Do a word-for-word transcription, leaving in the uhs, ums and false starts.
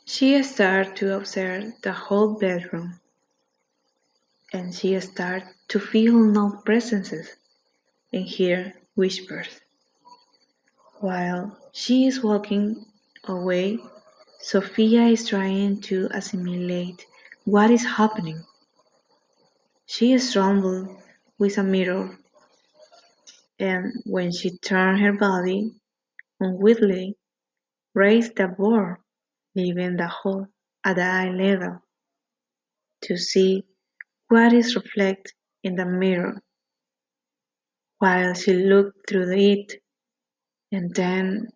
She started to observe the whole bedroom, and she started to feel no presences and hear whispers. While she is walking away, Sophia is trying to assimilate what is happening. She stumbled with a mirror, and when she turned her body, unwittingly raised the board, leaving the hole at the eye level, to see what is reflected in the mirror. While she looked through it, and then